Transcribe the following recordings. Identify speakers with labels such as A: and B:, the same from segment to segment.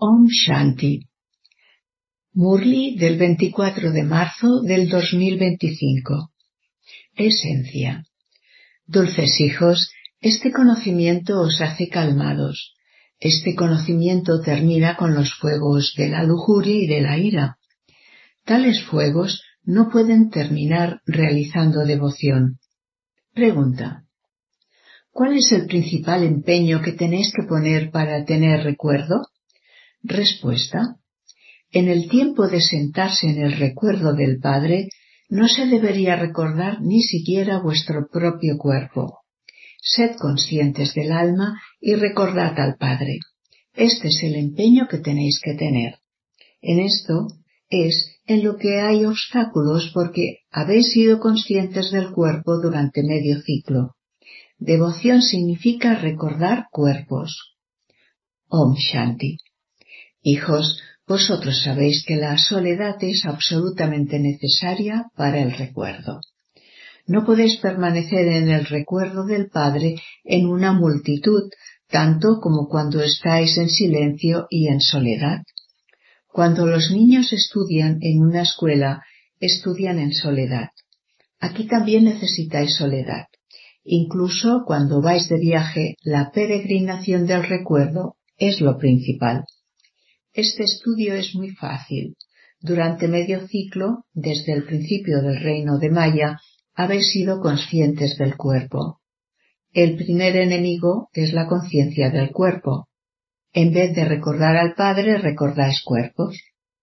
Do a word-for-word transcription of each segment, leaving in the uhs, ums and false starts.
A: Om Shanti. Murli del veinticuatro de marzo del dos mil veinticinco. Esencia. Dulces hijos, este conocimiento os hace calmados. Este conocimiento termina con los fuegos de la lujuria y de la ira. Tales fuegos no pueden terminar realizando devoción. Pregunta. ¿Cuál es el principal empeño que tenéis que poner para tener recuerdo? Respuesta. En el tiempo de sentarse en el recuerdo del Padre, no se debería recordar ni siquiera vuestro propio cuerpo. Sed conscientes del alma y recordad al Padre. Este es el empeño que tenéis que tener. En esto es en lo que hay obstáculos porque habéis sido conscientes del cuerpo durante medio ciclo. Devoción significa recordar cuerpos. Om Shanti. Hijos, vosotros sabéis que la soledad es absolutamente necesaria para el recuerdo. No podéis permanecer en el recuerdo del Padre en una multitud, tanto como cuando estáis en silencio y en soledad. Cuando los niños estudian en una escuela, estudian en soledad. Aquí también necesitáis soledad. Incluso cuando vais de viaje, la peregrinación del recuerdo es lo principal. Este estudio es muy fácil. Durante medio ciclo, desde el principio del reino de Maya, habéis sido conscientes del cuerpo. El primer enemigo es la conciencia del cuerpo. En vez de recordar al Padre, recordáis cuerpos.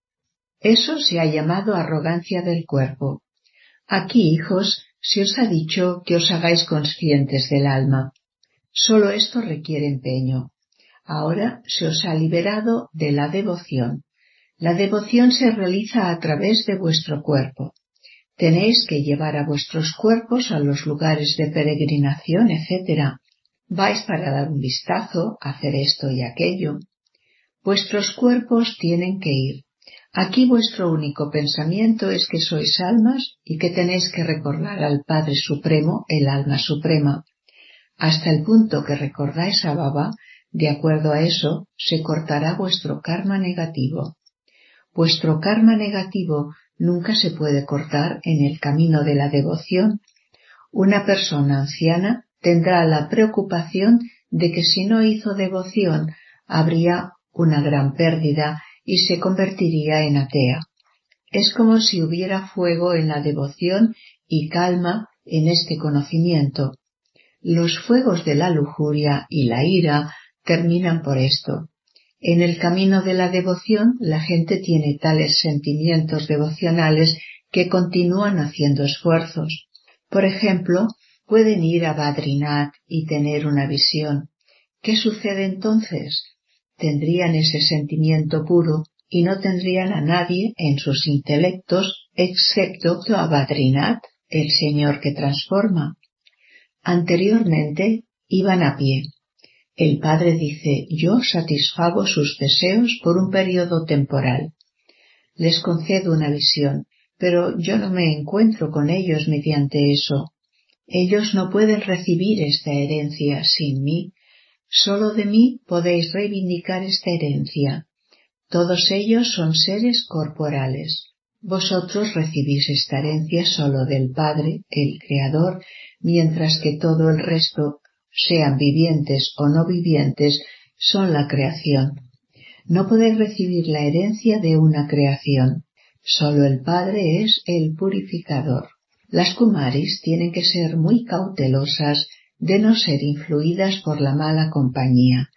A: Eso se ha llamado arrogancia del cuerpo. Aquí, hijos, se os ha dicho que os hagáis conscientes del alma. Solo esto requiere empeño. Ahora se os ha liberado de la devoción. La devoción se realiza a través de vuestro cuerpo. Tenéis que llevar a vuestros cuerpos a los lugares de peregrinación, etcétera. Vais para dar un vistazo, hacer esto y aquello. Vuestros cuerpos tienen que ir. Aquí vuestro único pensamiento es que sois almas y que tenéis que recordar al Padre Supremo, el alma suprema. Hasta el punto que recordáis a Baba, de acuerdo a eso, se cortará vuestro karma negativo. Vuestro karma negativo nunca se puede cortar en el camino de la devoción. Una persona anciana tendrá la preocupación de que si no hizo devoción, habría una gran pérdida y se convertiría en atea. Es como si hubiera fuego en la devoción y calma en este conocimiento. Los fuegos de la lujuria y la ira terminan por esto. En el camino de la devoción, la gente tiene tales sentimientos devocionales que continúan haciendo esfuerzos. Por ejemplo, pueden ir a Badrinath y tener una visión. ¿Qué sucede entonces? Tendrían ese sentimiento puro y no tendrían a nadie en sus intelectos excepto a Badrinath, el Señor que transforma. Anteriormente iban a pie. El Padre dice, yo satisfago sus deseos por un periodo temporal. Les concedo una visión, pero yo no me encuentro con ellos mediante eso. Ellos no pueden recibir esta herencia sin mí. Solo de mí podéis reivindicar esta herencia. Todos ellos son seres corporales. Vosotros recibís esta herencia solo del Padre, el Creador, mientras que todo el resto, sean vivientes o no vivientes, son la creación. No podéis recibir la herencia de una creación. Solo el Padre es el purificador. Las Kumaris tienen que ser muy cautelosas de no ser influidas por la mala compañía.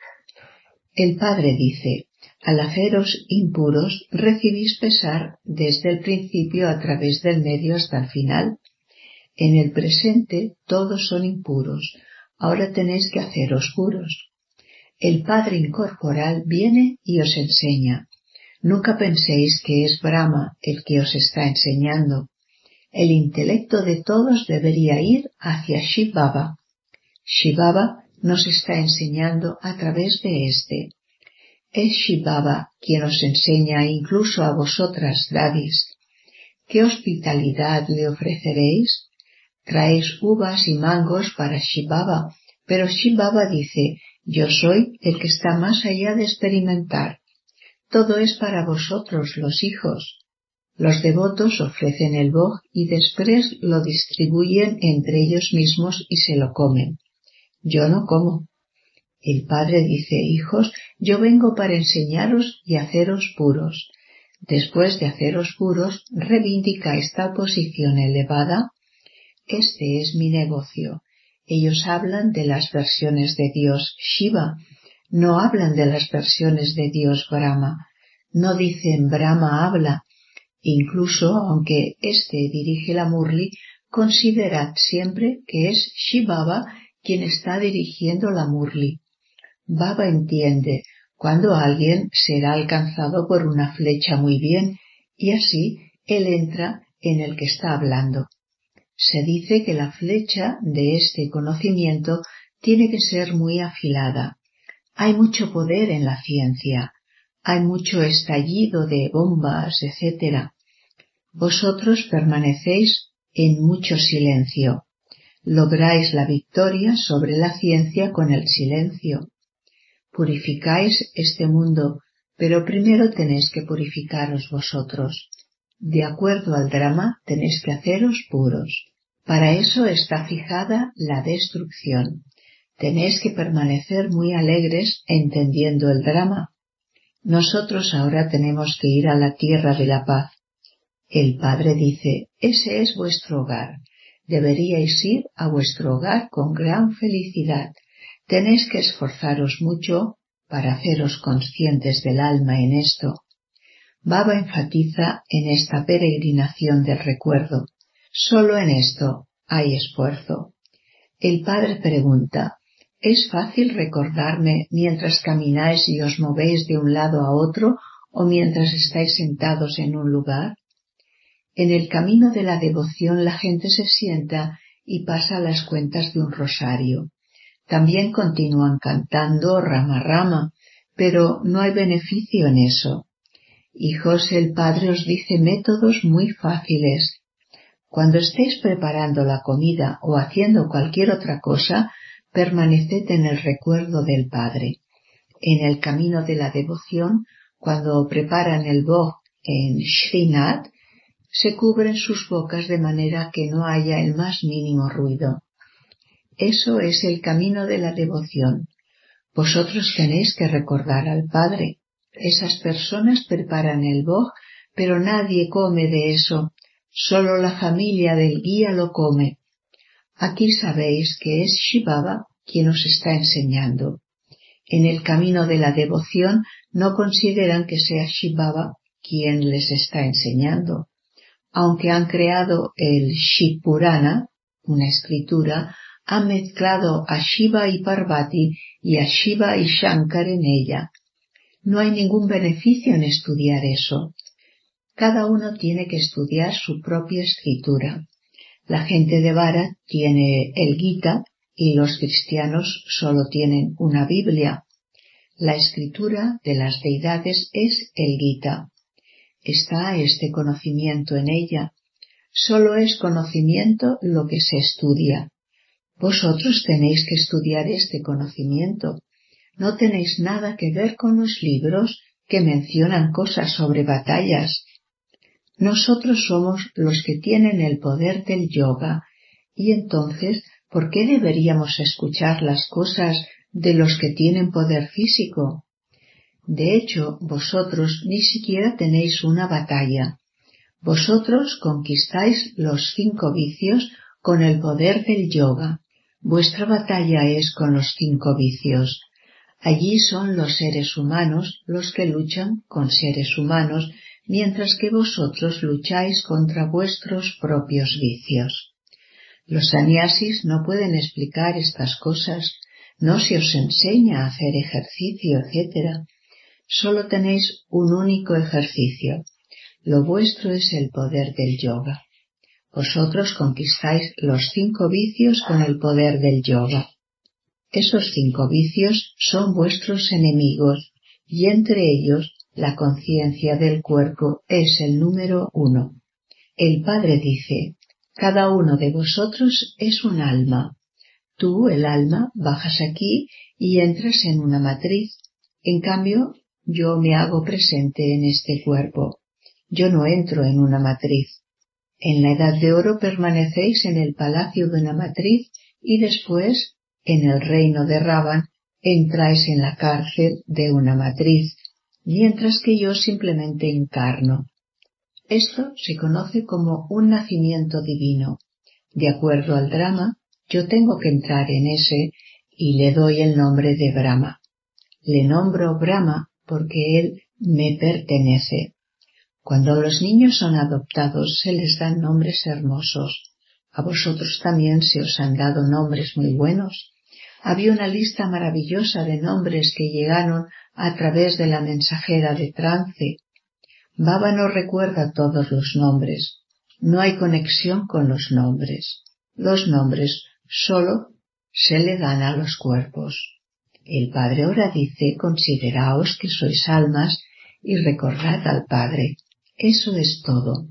A: El Padre dice, al haceros impuros recibís pesar desde el principio a través del medio hasta el final. En el presente todos son impuros, ahora tenéis que haceros puros. El Padre incorporal viene y os enseña. Nunca penséis que es Brahma el que os está enseñando. El intelecto de todos debería ir hacia Shiv Baba. Shiv Baba nos está enseñando a través de éste. Es Shiv Baba quien os enseña incluso a vosotras, dadis. ¿Qué hospitalidad le ofreceréis? Traéis uvas y mangos para Shiv Baba, pero Shiv Baba dice, yo soy el que está más allá de experimentar. todo es para vosotros los hijos. Los devotos ofrecen el boj y después lo distribuyen entre ellos mismos y se lo comen. Yo no como. El padre dice, hijos, yo vengo para enseñaros y haceros puros. Después de haceros puros, reivindica esta posición elevada. Este es mi negocio. Ellos hablan de las versiones de Dios Shiva, no hablan de las versiones de Dios Brahma, no dicen Brahma habla. Incluso aunque éste dirige la Murli, considerad siempre que es Shiva Baba quien está dirigiendo la Murli. Baba entiende cuando alguien será alcanzado por una flecha muy bien, y así él entra en el que está hablando. Se dice que la flecha de este conocimiento tiene que ser muy afilada. Hay mucho poder en la ciencia, hay mucho estallido de bombas, etcétera. Vosotros permanecéis en mucho silencio. Lográis la victoria sobre la ciencia con el silencio. Purificáis este mundo, pero primero tenéis que purificaros vosotros. De acuerdo al drama, tenéis que haceros puros. Para eso está fijada la destrucción. Tenéis que permanecer muy alegres entendiendo el drama. Nosotros ahora tenemos que ir a la tierra de la paz. El padre dice, ese es vuestro hogar. Deberíais ir a vuestro hogar con gran felicidad. Tenéis que esforzaros mucho para haceros conscientes del alma en esto. Baba enfatiza en esta peregrinación del recuerdo. Solo en esto hay esfuerzo. El padre pregunta, ¿es fácil recordarme mientras camináis y os movéis de un lado a otro o mientras estáis sentados en un lugar? En el camino de la devoción la gente se sienta y pasa las cuentas de un rosario. También continúan cantando rama rama, pero no hay beneficio en eso. Hijos, el padre os dice métodos muy fáciles. Cuando estéis preparando la comida o haciendo cualquier otra cosa, permaneced en el recuerdo del padre. En el camino de la devoción, cuando preparan el boj en Srinath, se cubren sus bocas de manera que no haya el más mínimo ruido. Eso es el camino de la devoción. Vosotros tenéis que recordar al Padre. Esas personas preparan el boj, pero nadie come de eso. Solo la familia del guía lo come. Aquí sabéis que es Shiva Baba quien os está enseñando. En el camino de la devoción no consideran que sea Shiva Baba quien les está enseñando. Aunque han creado el Shiv Purana, una escritura, han mezclado a Shiva y Parvati y a Shiva y Shankar en ella. No hay ningún beneficio en estudiar eso. Cada uno tiene que estudiar su propia escritura. La gente de Bharat tiene el Gita y los cristianos solo tienen una Biblia. La escritura de las deidades es el Gita. Está este conocimiento en ella. Solo es conocimiento lo que se estudia. Vosotros tenéis que estudiar este conocimiento. No tenéis nada que ver con los libros que mencionan cosas sobre batallas. Nosotros somos los que tienen el poder del yoga, y entonces, ¿por qué deberíamos escuchar las cosas de los que tienen poder físico? De hecho, vosotros ni siquiera tenéis una batalla. Vosotros conquistáis los cinco vicios con el poder del yoga. Vuestra batalla es con los cinco vicios. Allí son los seres humanos los que luchan con seres humanos, mientras que vosotros lucháis contra vuestros propios vicios. Los sannyasis no pueden explicar estas cosas, no se os enseña a hacer ejercicio, etcétera. Solo tenéis un único ejercicio. Lo vuestro es el poder del yoga. Vosotros conquistáis los cinco vicios con el poder del yoga. Esos cinco vicios son vuestros enemigos, y entre ellos la conciencia del cuerpo es el número uno. El Padre dice, cada uno de vosotros es un alma. Tú, el alma, bajas aquí y entras en una matriz. En cambio, yo me hago presente en este cuerpo. Yo no entro en una matriz. En la edad de oro permanecéis en el palacio de una matriz y después, en el reino de Ravan, entráis en la cárcel de una matriz, mientras que yo simplemente encarno. Esto se conoce como un nacimiento divino. De acuerdo al drama, yo tengo que entrar en ese y le doy el nombre de Brahma. Le nombro Brahma porque él me pertenece. Cuando los niños son adoptados se les dan nombres hermosos. A vosotros también se os han dado nombres muy buenos. Había una lista maravillosa de nombres que llegaron a través de la mensajera de trance. Baba no recuerda todos los nombres. No hay conexión con los nombres. Los nombres solo se le dan a los cuerpos. El Padre ahora dice: consideraos que sois almas y recordad al Padre. Eso es todo.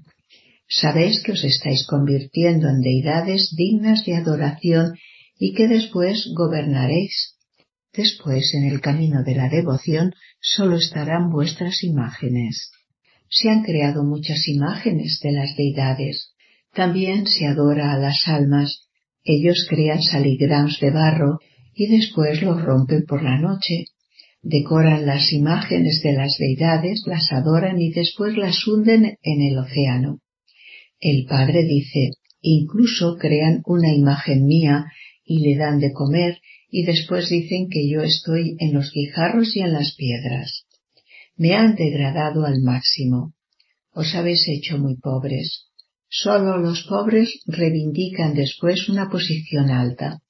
A: Sabéis que os estáis convirtiendo en deidades dignas de adoración y que después gobernaréis. Después, en el camino de la devoción, solo estarán vuestras imágenes. Se han creado muchas imágenes de las deidades. También se adora a las almas. Ellos crean saligrams de barro y después los rompen por la noche. Decoran las imágenes de las deidades, las adoran y después las hunden en el océano. El Padre dice: incluso crean una imagen mía y le dan de comer y después dicen que yo estoy en los guijarros y en las piedras. Me han degradado al máximo. Os habéis hecho muy pobres. Solo los pobres reivindican después una posición alta.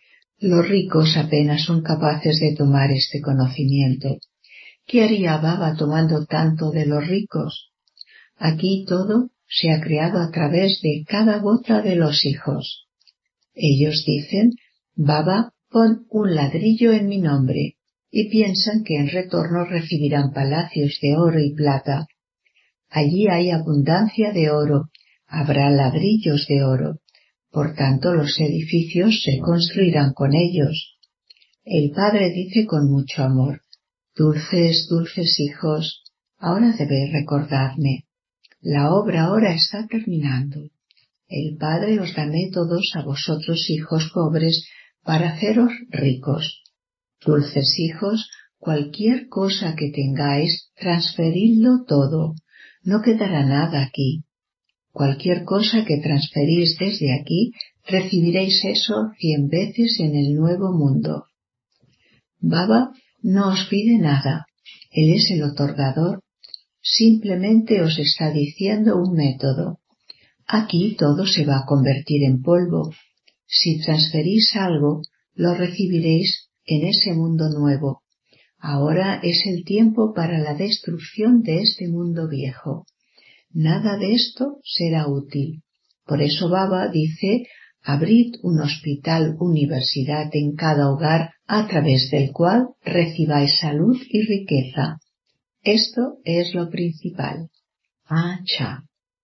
A: Los ricos apenas son capaces de tomar este conocimiento. ¿Qué haría Baba tomando tanto de los ricos? Aquí todo se ha creado a través de cada gota de los hijos. Ellos dicen: Baba, pon un ladrillo en mi nombre, y piensan que en retorno recibirán palacios de oro y plata. Allí hay abundancia de oro, habrá ladrillos de oro. Por tanto, los edificios se construirán con ellos. El Padre dice con mucho amor: dulces, dulces hijos, ahora debéis recordarme. La obra ahora está terminando. El Padre os da métodos a vosotros, hijos pobres, para haceros ricos. Dulces hijos, cualquier cosa que tengáis, transferidlo todo. No quedará nada aquí. Cualquier cosa que transferís desde aquí, recibiréis eso cien veces en el nuevo mundo. Baba no os pide nada. Él es el otorgador. Simplemente os está diciendo un método. Aquí todo se va a convertir en polvo. Si transferís algo, lo recibiréis en ese mundo nuevo. Ahora es el tiempo para la destrucción de este mundo viejo. Nada de esto será útil. Por eso Baba dice: abrid un hospital universidad en cada hogar a través del cual recibáis salud y riqueza. Esto es lo principal. Acha.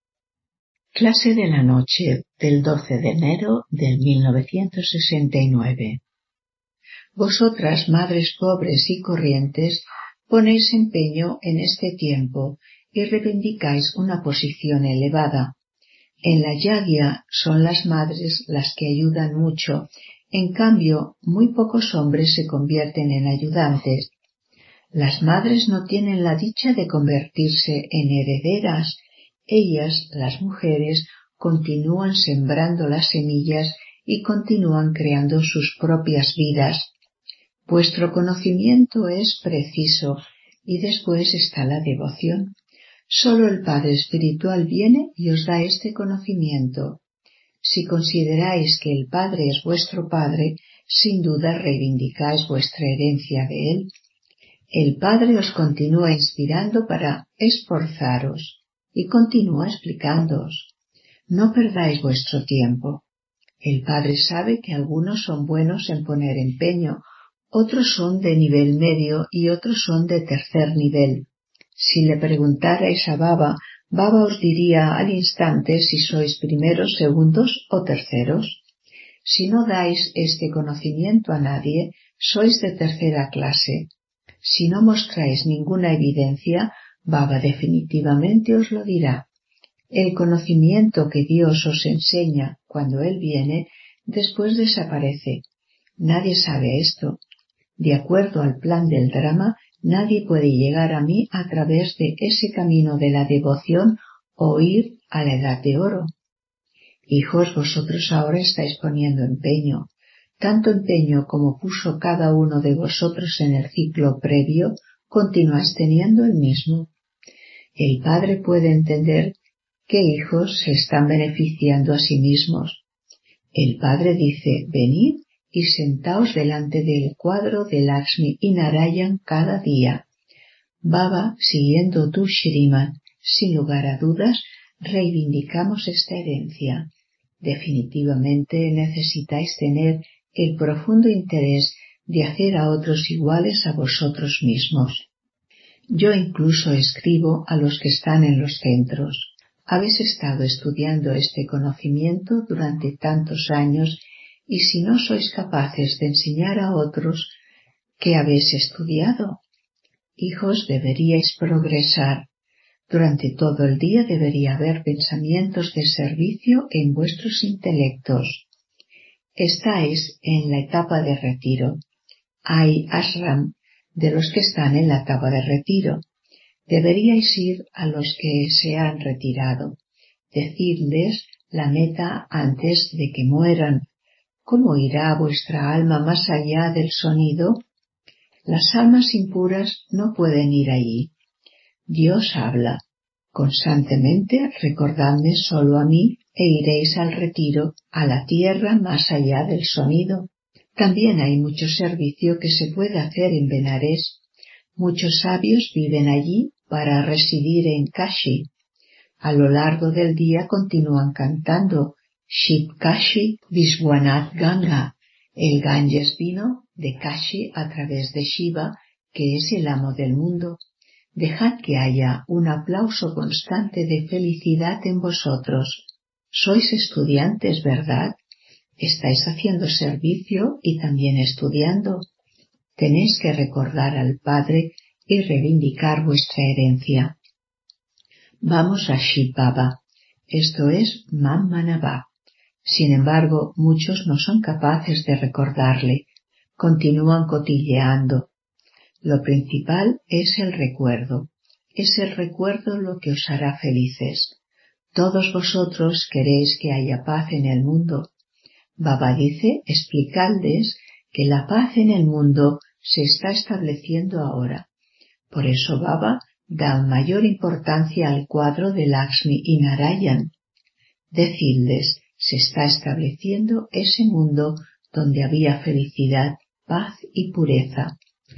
A: Clase de la noche del doce de enero del mil novecientos sesenta y nueve. Vosotras, madres pobres y corrientes, ponéis empeño en este tiempo y reivindicáis una posición elevada. En la yagya son las madres las que ayudan mucho, en cambio muy pocos hombres se convierten en ayudantes. Las madres no tienen la dicha de convertirse en herederas. Ellas, las mujeres, continúan sembrando las semillas y continúan creando sus propias vidas. Vuestro conocimiento es preciso y después está la devoción. Solo el Padre Espiritual viene y os da este conocimiento. Si consideráis que el Padre es vuestro Padre, sin duda reivindicáis vuestra herencia de Él. El Padre os continúa inspirando para esforzaros y continúa explicándoos. No perdáis vuestro tiempo. El Padre sabe que algunos son buenos en poner empeño, otros son de nivel medio y otros son de tercer nivel. Si le preguntarais a Baba, Baba os diría al instante si sois primeros, segundos o terceros. Si no dais este conocimiento a nadie, sois de tercera clase. Si no mostráis ninguna evidencia, Baba definitivamente os lo dirá. El conocimiento que Dios os enseña cuando Él viene, después desaparece. Nadie sabe esto. De acuerdo al plan del drama, nadie puede llegar a mí a través de ese camino de la devoción o ir a la edad de oro. Hijos, vosotros ahora estáis poniendo empeño. Tanto empeño como puso cada uno de vosotros en el ciclo previo, continuáis teniendo el mismo. El Padre puede entender que hijos se están beneficiando a sí mismos. El Padre dice, venid y sentaos delante del cuadro de Lakshmi y Narayan cada día. Baba, siguiendo tu Shriman, sin lugar a dudas, reivindicamos esta herencia. Definitivamente necesitáis tener el profundo interés de hacer a otros iguales a vosotros mismos. Yo incluso escribo a los que están en los centros. Habéis estado estudiando este conocimiento durante tantos años y si no sois capaces de enseñar a otros, ¿qué habéis estudiado? Hijos, deberíais progresar. Durante todo el día debería haber pensamientos de servicio en vuestros intelectos. Estáis en la etapa de retiro. Hay ashram de los que están en la etapa de retiro. Deberíais ir a los que se han retirado, decirles la meta antes de que mueran. ¿Cómo irá vuestra alma más allá del sonido? Las almas impuras no pueden ir allí. Dios habla. Constantemente recordadme solo a mí e iréis al retiro, a la tierra más allá del sonido. También hay mucho servicio que se puede hacer en Benares. Muchos sabios viven allí para residir en Kashi. A lo largo del día continúan cantando Shiv Kashi Vishwanath Ganga. El Ganges vino de Kashi a través de Shiva, que es el amo del mundo. Dejad que haya un aplauso constante de felicidad en vosotros. Sois estudiantes, ¿verdad? Estáis haciendo servicio y también estudiando. Tenéis que recordar al Padre y reivindicar vuestra herencia. Vamos a Shiv Baba, esto es Mam Manava. Sin embargo, muchos no son capaces de recordarle, continúan cotilleando. Lo principal es el recuerdo, es el recuerdo lo que os hará felices. Todos vosotros queréis que haya paz en el mundo. Baba dice, explicadles que la paz en el mundo se está estableciendo ahora. Por eso Baba da mayor importancia al cuadro de Lakshmi y Narayan. Decidles, se está estableciendo ese mundo donde había felicidad, paz y pureza.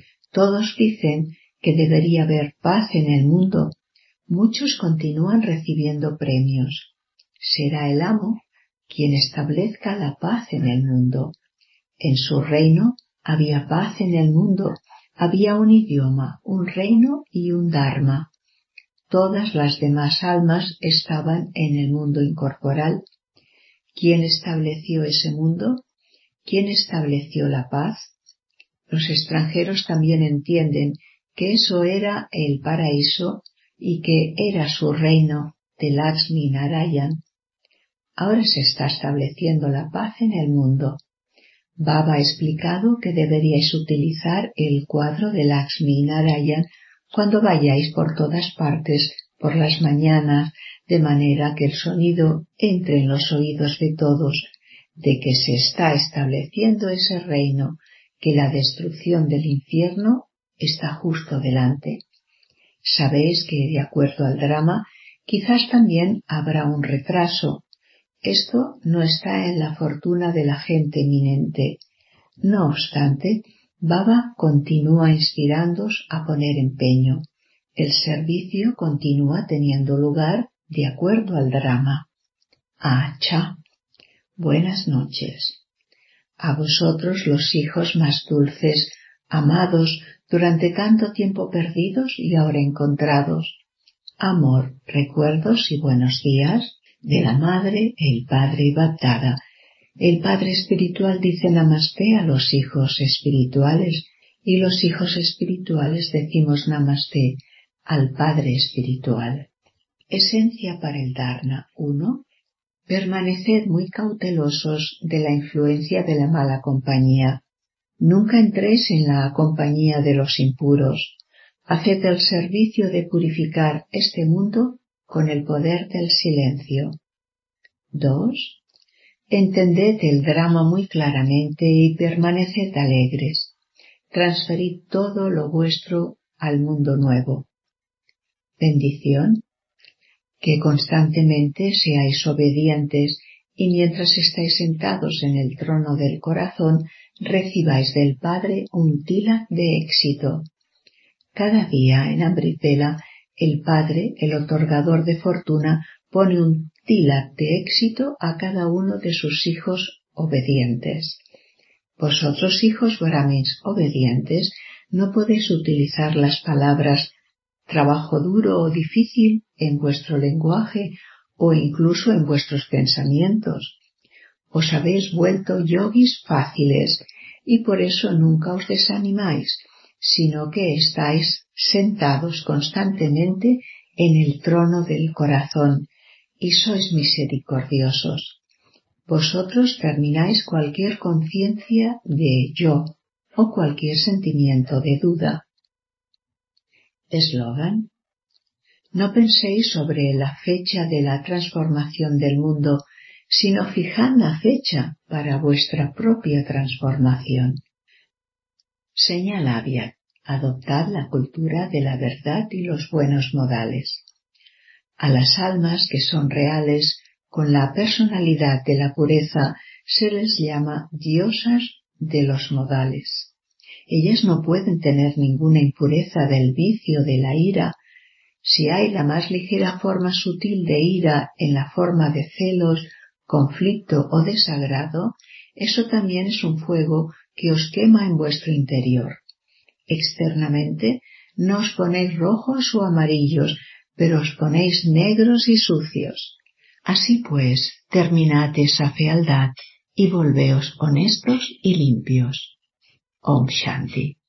A: Todos dicen que debería haber paz en el mundo. Muchos continúan recibiendo premios. Será el amo quien establezca la paz en el mundo. En su reino había paz en el mundo. Había un idioma, un reino y un dharma. Todas las demás almas estaban en el mundo incorporal. ¿Quién estableció ese mundo? ¿Quién estableció la paz? Los extranjeros también entienden que eso era el paraíso y que era su reino de Lakshmi Narayan. Ahora se está estableciendo la paz en el mundo. Baba ha explicado que deberíais utilizar el cuadro de Lakshmi Narayan cuando vayáis por todas partes por las mañanas, de manera que el sonido entre en los oídos de todos, de que se está estableciendo ese reino, que la destrucción del infierno está justo delante. Sabéis que, de acuerdo al drama, quizás también habrá un retraso. Esto no está en la fortuna de la gente eminente. No obstante, Baba continúa inspirándoos a poner empeño. El servicio continúa teniendo lugar de acuerdo al drama. Acha. Buenas noches. A vosotros los hijos más dulces, amados durante tanto tiempo perdidos y ahora encontrados. Amor, recuerdos y buenos días de la Madre, el Padre y Bapdada. El Padre Espiritual dice Namaste a los hijos espirituales y los hijos espirituales decimos Namaste al Padre espiritual. Esencia para el Dharna. uno. Permaneced muy cautelosos de la influencia de la mala compañía. Nunca entréis en la compañía de los impuros. Haced el servicio de purificar este mundo con el poder del silencio. dos. Entended el drama muy claramente y permaneced alegres. Transferid todo lo vuestro al mundo nuevo. Bendición. Que constantemente seáis obedientes y mientras estáis sentados en el trono del corazón, recibáis del Padre un tilak de éxito. Cada día en Amrit Vela, el Padre, el otorgador de fortuna, pone un tilak de éxito a cada uno de sus hijos obedientes. Vosotros, hijos brahmins obedientes, no podéis utilizar las palabras trabajo duro o difícil en vuestro lenguaje o incluso en vuestros pensamientos. Os habéis vuelto yogis fáciles y por eso nunca os desanimáis, sino que estáis sentados constantemente en el trono del corazón y sois misericordiosos. Vosotros termináis cualquier conciencia de yo o cualquier sentimiento de duda. Eslogan. No penséis sobre la fecha de la transformación del mundo, sino fijad la fecha para vuestra propia transformación. Señal Abhyat. Adoptad la cultura de la verdad y los buenos modales. A las almas que son reales, con la personalidad de la pureza, se les llama diosas de los modales. Ellas no pueden tener ninguna impureza del vicio de la ira. Si hay la más ligera forma sutil de ira en la forma de celos, conflicto o desagrado, eso también es un fuego que os quema en vuestro interior. Externamente no os ponéis rojos o amarillos, pero os ponéis negros y sucios. Así pues, terminad esa fealdad y volveos honestos y limpios. Om Shanti.